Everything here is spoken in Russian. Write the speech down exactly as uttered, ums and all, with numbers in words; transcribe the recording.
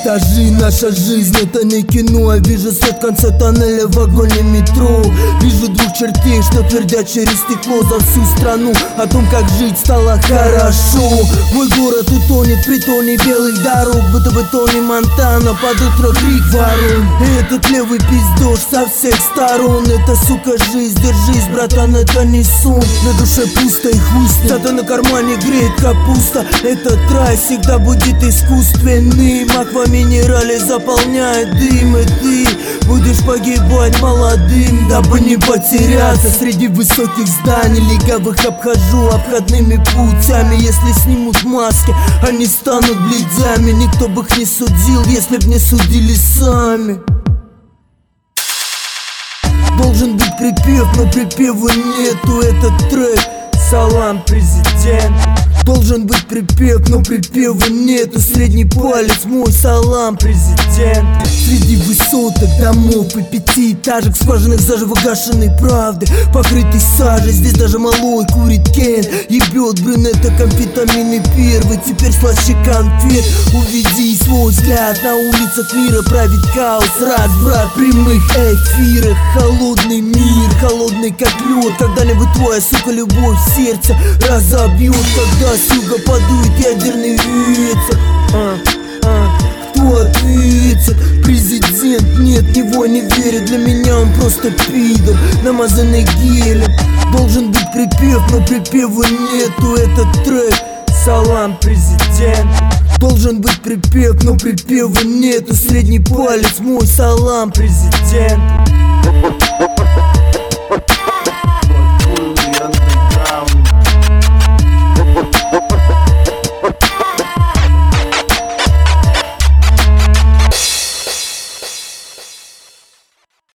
этажи. Наша жизнь это не кино. Я вижу свет в конце тоннеля в вагоне метро. Вижу двух чертей, что твердят через стекло за всю страну о том, как жить стало хорошо. Мой город утонет в притоне белых дорог, будто бы Тони Монтана под утро крик ворон. И этот левый пиздеж со всех сторон. Это, сука, жизнь, держись, братан, это не сон. На душе пусто и хуй, зато на кармане греет капуста. Этот рай всегда будет искусственным. Аква минерали заполняет дым, и ты будешь погибать молодым, дабы не потеряться среди высоких зданий. Легавых обхожу обходными путями. Если снимут маски, они станут бледями. Никто бы их не судил, если б не судили сами. Должен быть припев, но припева нету. Этот трек салам, президент. Должен быть припев, но припева нету. Средний палец мой, салам, президент. Среди высоток, домов и пятиэтажек, скважинах заживо гашенной правды, покрытый сажей. Здесь даже малой курит кен. Ебет брюнета конфетамины первый. Теперь слаще конфет. Уведи свой взгляд. На улицах мира правит хаос, разврат в прямых эфирах. Холодный мир, холодный как лед. Когда-нибудь твоя, сука, любовь в сердце разобьет. Когда с юга подует ядерный ветер. а, а, Кто ответит? Президент, нет, в него не верит. Для меня он просто пидор, намазанный гелем. Должен быть припев, но припева нету. Этот трек салам, президент. Должен быть припев, но припева нету. Средний палец мой, салам, президент.